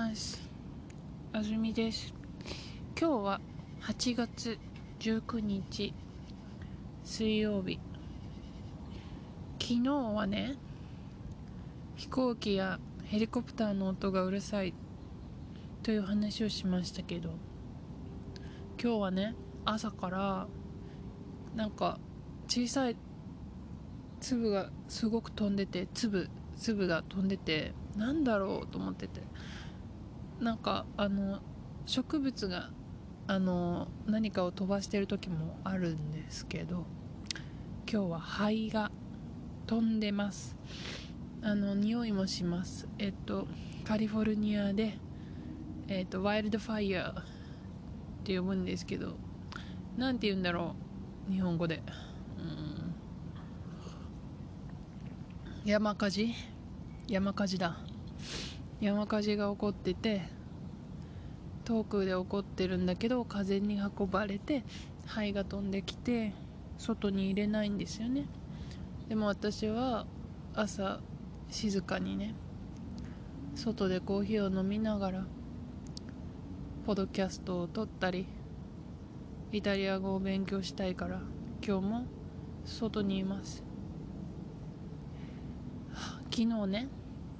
ます。あずみです。今日は8月19日水曜日。昨日はね、飛行機やヘリコプターの音がうるさいという話をしましたけど、今日はね、朝からなんか小さい粒がすごく飛んでて、粒が飛んでて、なんだろうと思ってて、なんか植物が何かを飛ばしてる時もあるんですけど、今日は灰が飛んでます。匂いもします。カリフォルニアでワイルドファイヤーって呼ぶんですけど、なんて言うんだろう日本語で。山火事だ。山火事が起こってて、遠くで起こってるんだけど、風に運ばれて灰が飛んできて外に入れないんですよね。でも私は朝静かにね、外でコーヒーを飲みながらポッドキャストを撮ったりイタリア語を勉強したいから、今日も外にいます。昨日ね、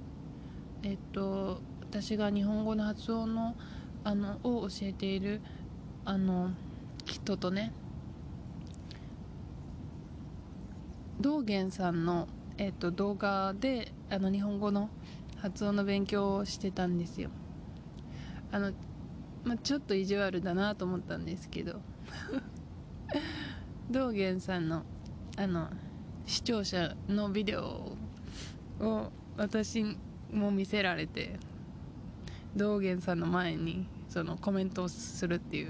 私が日本語の発音のを教えている人とね、道元さんの、動画で日本語の発音の勉強をしてたんですよ。ちょっと意地悪だなと思ったんですけど道元さんの視聴者のビデオを私も見せられて、道元さんの前にそのコメントをするっていう、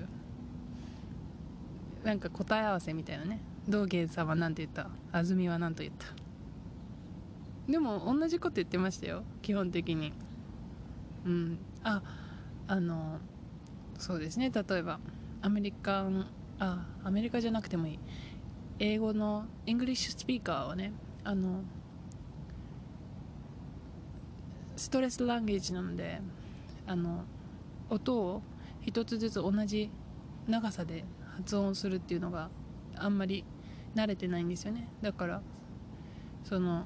なんか答え合わせみたいなね。道元さんは何て言った、あずみは何と言った。でも同じこと言ってましたよ、基本的に。そうですね、例えばアメリカじゃなくてもいい、英語のイングリッシュスピーカーはね、ストレスランゲージなので、音を一つずつ同じ長さで発音するっていうのがあんまり慣れてないんですよね。だからその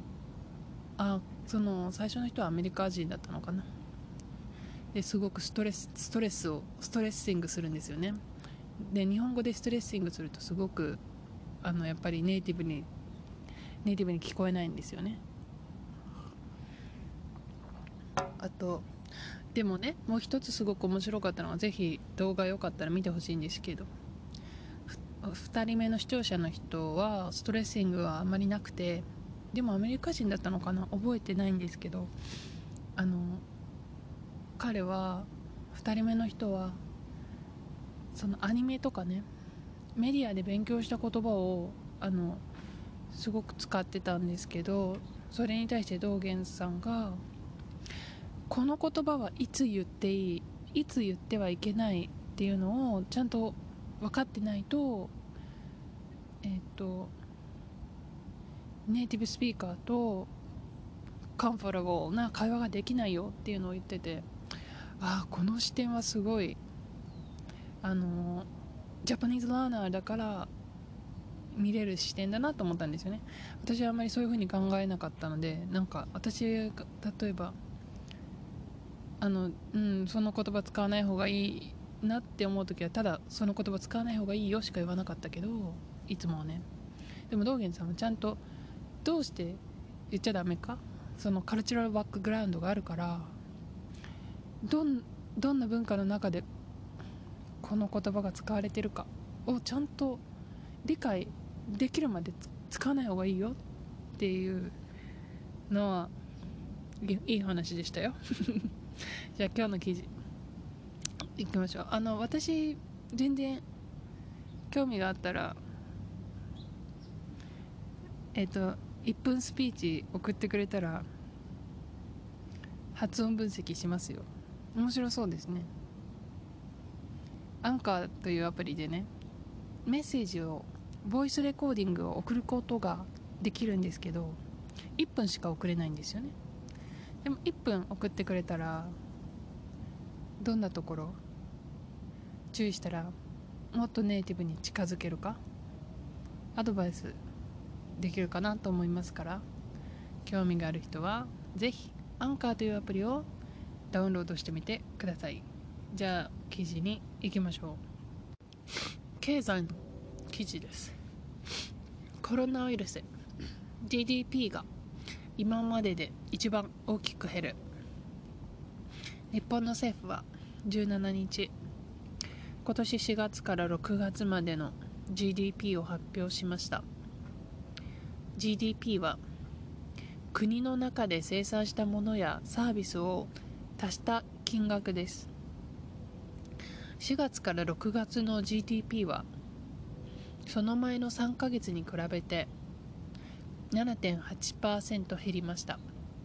最初の人はアメリカ人だったのかな。ですごくストレッシングするんですよね。で、日本語でストレッシングするとすごくやっぱりネイティブに聞こえないんですよね。あとでもね、もう一つすごく面白かったのは、ぜひ動画よかったら見てほしいんですけど、2人目の視聴者の人はストレッシングはあまりなくて、でもアメリカ人だったのかな、覚えてないんですけど、彼は2人目の人はそのアニメとかね、メディアで勉強した言葉をすごく使ってたんですけど、それに対して道元さんが、この言葉はいつ言っていい、いつ言ってはいけないっていうのをちゃんと分かってないと、ネイティブスピーカーとカンフォラボーな会話ができないよっていうのを言ってて、この視点はすごいジャパニーズラーナーだから見れる視点だなと思ったんですよね。私はあんまりそういう風に考えなかったので、なんか私が例えばその言葉使わない方がいいなって思う時は、ただその言葉使わない方がいいよしか言わなかったけど、いつもはね。でも道元さんはちゃんと、どうして言っちゃダメか、そのカルチュラルバックグラウンドがあるから、どんな文化の中でこの言葉が使われてるかをちゃんと理解できるまで使わない方がいいよっていうのはいい話でしたよじゃあ今日の記事いきましょう。私全然興味があったら1分スピーチ送ってくれたら発音分析しますよ。面白そうですね。アンカーというアプリでね、メッセージを、ボイスレコーディングを送ることができるんですけど、1分しか送れないんですよね。でも1分送ってくれたらどんなところ注意したらもっとネイティブに近づけるかアドバイスできるかなと思いますから、興味がある人はぜひアンカーというアプリをダウンロードしてみてください。じゃあ記事に行きましょう。経済の記事です。コロナウイルス GDP が今までで一番大きく減る。日本の政府は17日、今年4月から6月までの GDP を発表しました。 GDP は国の中で生産したものやサービスを足した金額です。4月から6月の GDP はその前の3ヶ月に比べて 7.8% 減りました。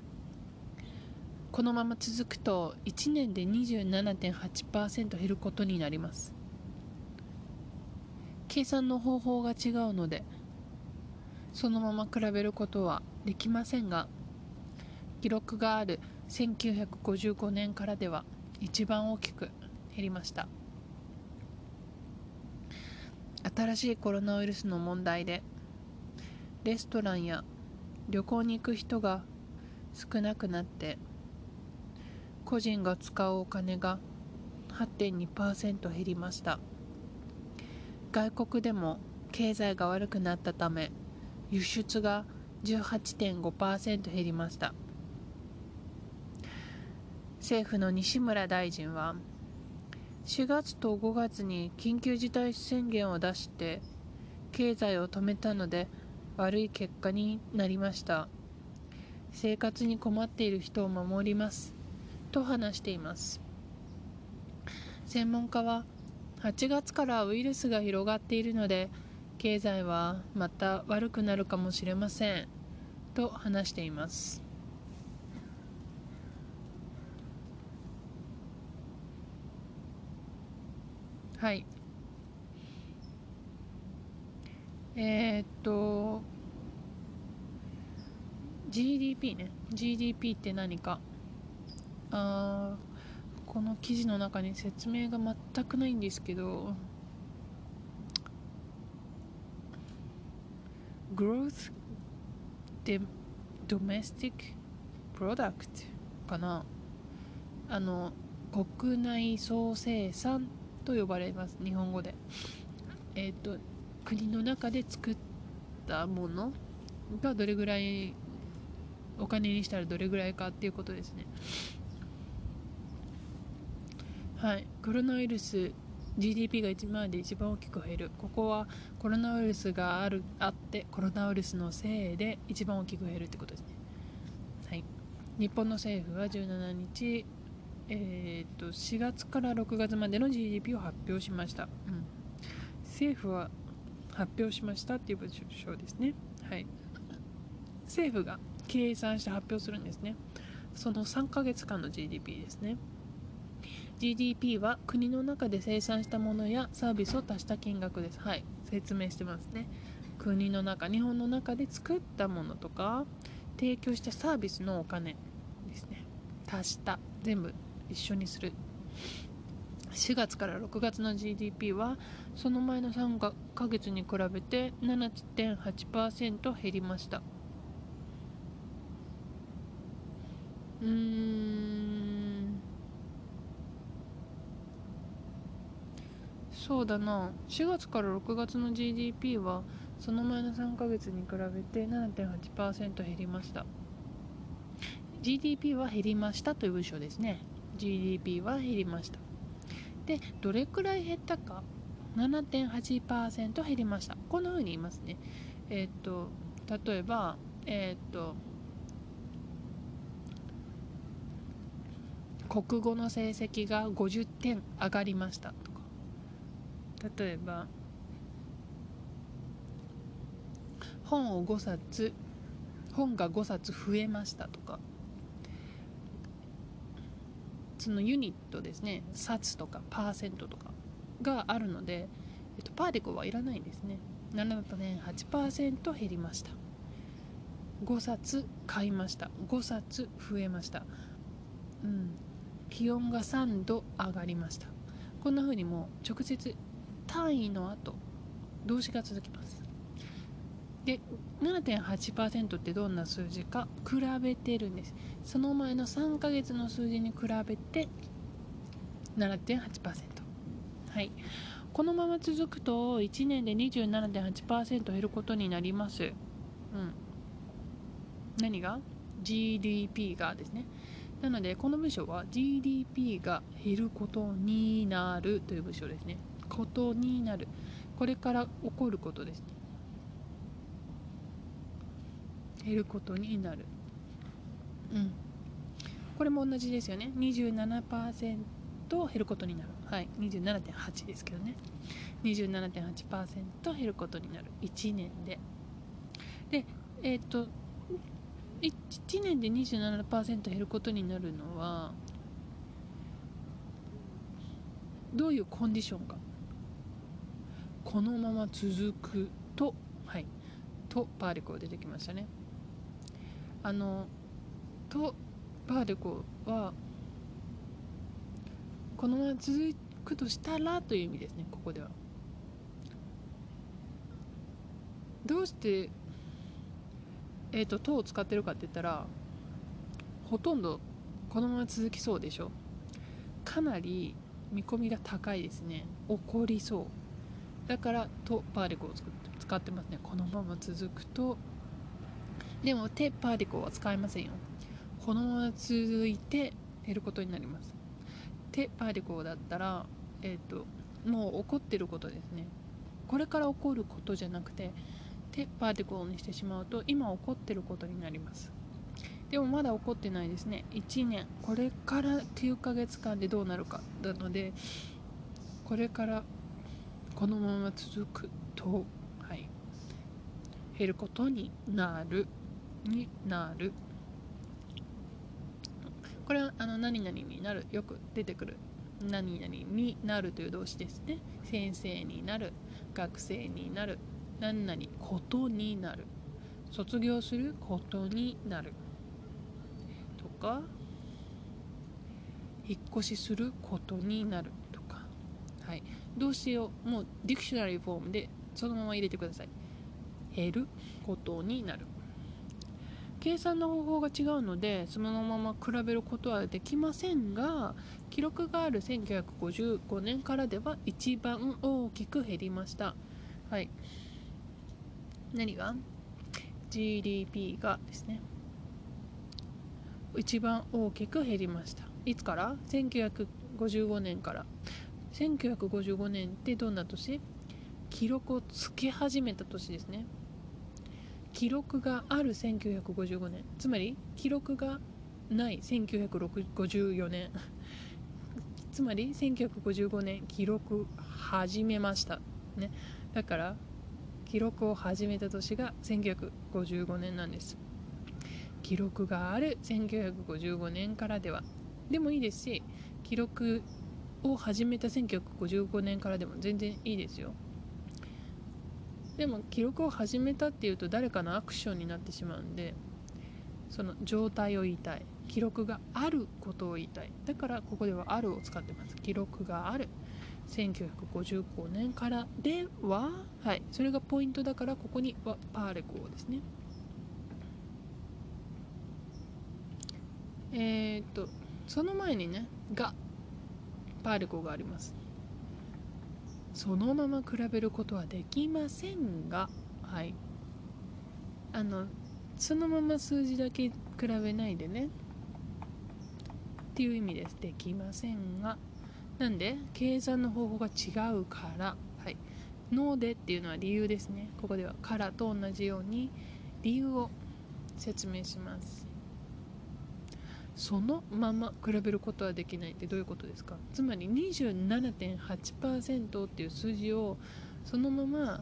このまま続くと1年で 27.8% 減ることになります。計算の方法が違うのでそのまま比べることはできませんが、記録がある1955年からでは一番大きく減りました。新しいコロナウイルスの問題でレストランや旅行に行く人が少なくなって個人が使うお金が 8.2% 減りました。外国でも経済が悪くなったため輸出が 18.5% 減りました。政府の西村大臣は4月と5月に緊急事態宣言を出して経済を止めたので悪い結果になりました。生活に困っている人を守りますと話しています。専門家は8月からウイルスが広がっているので経済はまた悪くなるかもしれませんと話しています。はい。GDP ね。GDP って何か。この記事の中に説明が全くないんですけど、Growth Domestic Product かな。国内総生産と呼ばれます、日本語で。国の中で作ったものがどれぐらいお金にしたらどれぐらいかっていうことですね。はい。コロナウイルス GDP が今まで一番大きく減る。ここはコロナウイルスがあってコロナウイルスのせいで一番大きく減るってことですね。はい。日本の政府は17日、4月から6月までの GDP を発表しました。政府は発表しましたっていう文章ですね。はい。政府が計算して発表するんですね。その3ヶ月間の GDP ですね。GDP は国の中で生産したものやサービスを足した金額です。はい。説明してますね。国の中、日本の中で作ったものとか提供したサービスのお金ですね。足した。全部一緒にする。4月から6月の GDP はその前の3ヶ月に比べて 7.8% 減りました。そうだな。4月から6月の GDP はその前の3ヶ月に比べて 7.8% 減りました。 GDP は減りましたという文章ですね。 GDP は減りました。で、どれくらい減ったか。 7.8% 減りました。こんな風に言いますね。例えば国語の成績が50点上がりましたとか、例えば本が5冊増えましたとか、そのユニットですね、冊とかパーセントとかがあるので、パーティコはいらないんですね。 7.8% 減りました。5冊買いました、5冊増えました。 気温が3度上がりました。こんな風にもう直接単位の後動詞が続きます。で 7.8% ってどんな数字か比べてるんです。その前の3ヶ月の数字に比べて 7.8%。 はい、このまま続くと1年で 27.8% 減ることになります。何が GDP がですね。なのでこの文章は GDP が減ることになるという文章ですね。ことになる、これから起こることですね。減ることになる。これも同じですよね。 27% 減ることになる。はい、27.8 ですけどね。 27.8% 減ることになる1年で。で1年で 27% 減ることになるのはどういうコンディションか。このまま続くと、はい、とパーリコ出てきましたね。とパーリコはこのまま続くとしたらという意味ですね。ここではどうしてとを使ってるかって言ったら、ほとんどこのまま続きそうでしょ。かなり見込みが高いですね。起こりそう。だからとパーリコを使ってますね。このまま続くと。でもてパーリコは使えませんよ。このまま続いて減ることになります。てパーリコだったらもう起こってることですね。これから起こることじゃなくててパーリコにしてしまうと今起こってることになります。でもまだ起こってないですね。1年、これから9ヶ月間でどうなるかなので、これからこのまま続くと、はい、減ることになるこれは何々になる、よく出てくる何々になるという動詞ですね。先生になる、学生になる、何々ことになる、卒業することになるとか、引っ越しすることになるとか、はい、動詞をもうディクショナリーフォームでそのまま入れてください。減ることになる。計算の方法が違うのでそのまま比べることはできませんが、記録がある1955年からでは一番大きく減りました。はい、何が GDP がですね、一番大きく減りました。いつから？ 1955 年から。1955年ってどんな年？記録をつけ始めた年ですね。記録がある1955年、つまり記録がない1954年つまり1955年記録始めましたね。だから記録を始めた年が1955年なんです。記録がある1955年からではでもいいですし、記録を始めた1955年からでも全然いいですよ。でも記録を始めたっていうと誰かのアクションになってしまうんで、その状態を言いたい、記録があることを言いたい。だからここではあるを使ってます。記録がある1955年からでは、はい、それがポイントだからここにはパーレコーですね。その前にねがパーレコーがあります。そのまま比べることはできませんが、はい、そのまま数字だけ比べないでねっていう意味です。できませんが、なんで計算の方法が違うから、はい、のでっていうのは理由ですね。ここではからと同じように理由を説明します。そのまま比べることはできないってどういうことですか？つまり 27.8% っていう数字をそのまま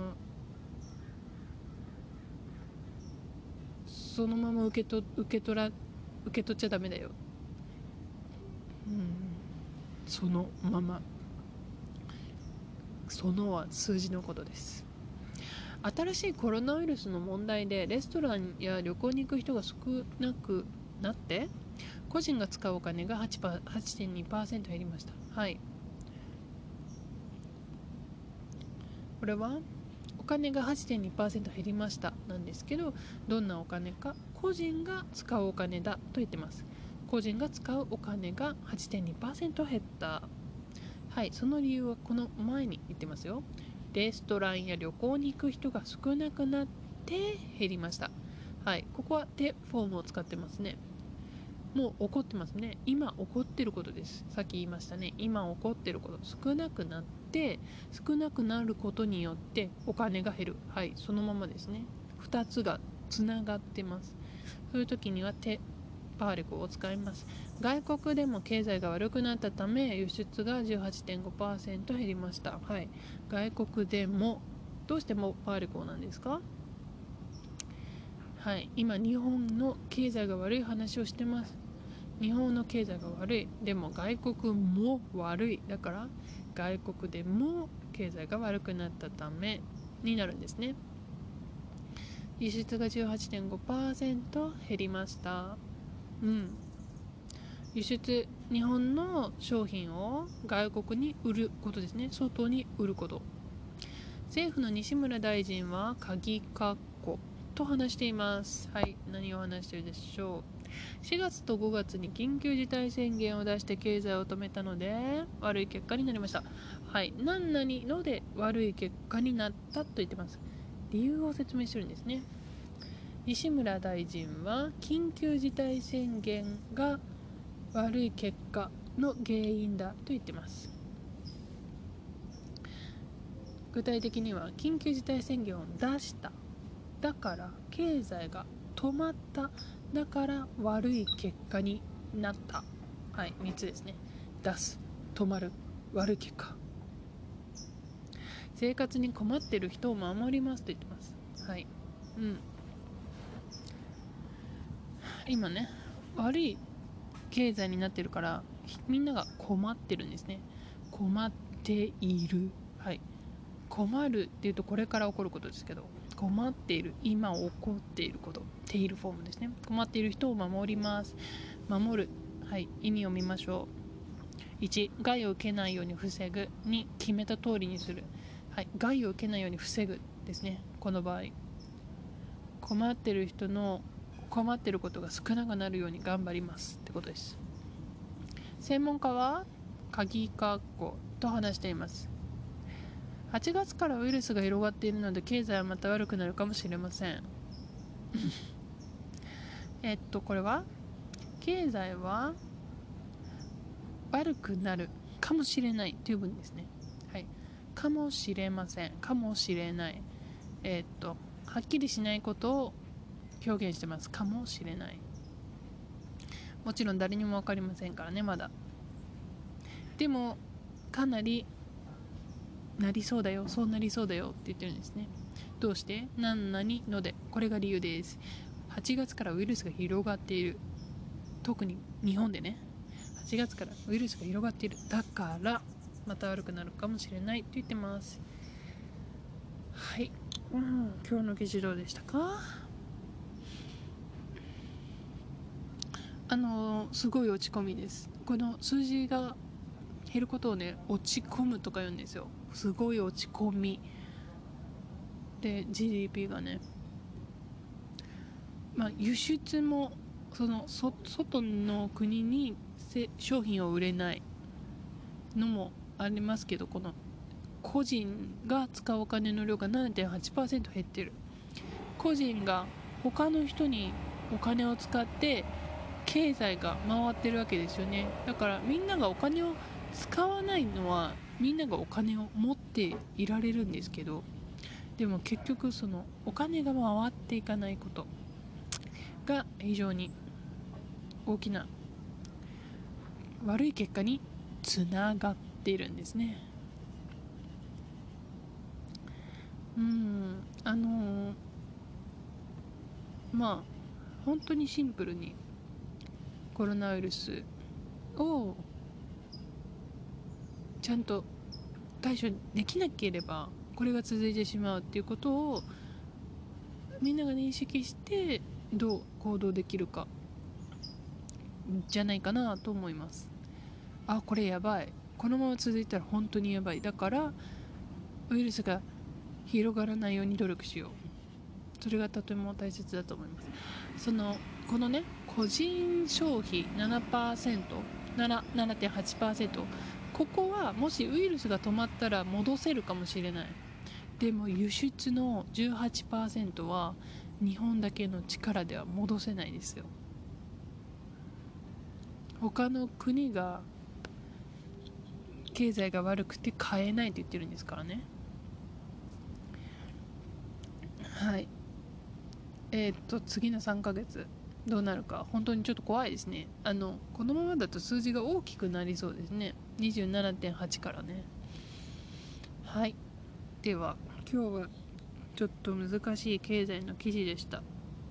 そのまま受け取っちゃダメだよ。そのまま、そのは数字のことです。新しいコロナウイルスの問題でレストランや旅行に行く人が少なくなって個人が使うお金が 8.2% 減りました。はい、これはお金が 8.2% 減りましたなんですけど、どんなお金か、個人が使うお金だと言ってます。個人が使うお金が 8.2% 減った。はい、その理由はこの前に言ってますよ。レストランや旅行に行く人が少なくなって減りました。はい、ここはでフォームを使ってますね。もう起こってますね。今起こってることです。さっき言いましたね。今起こってること。少なくなって、少なくなることによってお金が減る。はい、そのままですね。2つがつながってます。そういう時にはパーレコを使います。外国でも経済が悪くなったため輸出が 18.5% 減りました。はい、外国でもどうしてもパーレコなんですか？はい、今日本の経済が悪い話をしてます。日本の経済が悪い、でも外国も悪い、だから外国でも経済が悪くなったためになるんですね。輸出が 18.5% 減りました。輸出、日本の商品を外国に売ることですね。外に売ること。政府の西村大臣は鍵括弧と話しています。はい、何を話しているでしょう。4月と5月に緊急事態宣言を出して経済を止めたので悪い結果になりました。はい、何々ので悪い結果になったと言ってます。理由を説明してるんですね。西村大臣は緊急事態宣言が悪い結果の原因だと言ってます。具体的には緊急事態宣言を出した、だから経済が止まった、だから悪い結果になった。はい、3つですね。出す、止まる、悪い結果。生活に困っている人を守りますと言ってます。はい、今ね、悪い経済になってるからみんなが困ってるんですね。困っている。はい、困るっていうとこれから起こることですけど、困っている、今起こっていること、テイルフォームですね。困っている人を守ります。守る。はい、意味を見ましょう。1、害を受けないように防ぐ。2、決めた通りにする。はい、害を受けないように防ぐですね。この場合、困っている人の困っていることが少なくなるように頑張りますってことです。専門家は鍵括弧と話しています。8月からウイルスが広がっているので経済はまた悪くなるかもしれません。これは経済は悪くなるかもしれないという文ですね。はい、かもしれません、かもしれない、はっきりしないことを表現してます。かもしれない。もちろん誰にも分かりませんからね、まだ。でもかなりなりそうだよ、そうなりそうだよって言ってるんですね。どうして？何々ので、これが理由です。8月からウイルスが広がっている。特に日本でね、8月からウイルスが広がっている。だからまた悪くなるかもしれないと言ってます。はい、今日の議事どうでしたか？すごい落ち込みです。この数字が減ることをね、落ち込むとか言うんですよ。すごい落ち込みで GDP がね、輸出も外の国に商品を売れないのもありますけど、この個人が使うお金の量が 7.8% 減ってる。個人が他の人にお金を使って経済が回ってるわけですよね。だからみんながお金を使わないのはみんながお金を持っていられるんですけど、でも結局そのお金が回っていかないことが非常に大きな悪い結果につながっているんですね。本当にシンプルにコロナウイルスをちゃんと対処できなければこれが続いてしまうっていうことをみんなが認識してどう行動できるかじゃないかなと思います。あ、これやばい、このまま続いたら本当にやばい。だからウイルスが広がらないように努力しよう。それがとても大切だと思います。このね、個人消費 7%、7.8%、ここはもしウイルスが止まったら戻せるかもしれない。でも輸出の 18% は日本だけの力では戻せないですよ。他の国が経済が悪くて買えないと言ってるんですからね。はい。次の3ヶ月どうなるか本当にちょっと怖いですね。このままだと数字が大きくなりそうですね。27.8 からね。はい。では今日はちょっと難しい経済の記事でした。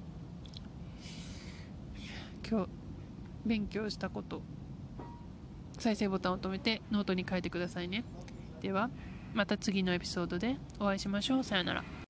今日勉強したこと、再生ボタンを止めてノートに書いてくださいね。ではまた次のエピソードでお会いしましょう。さよなら。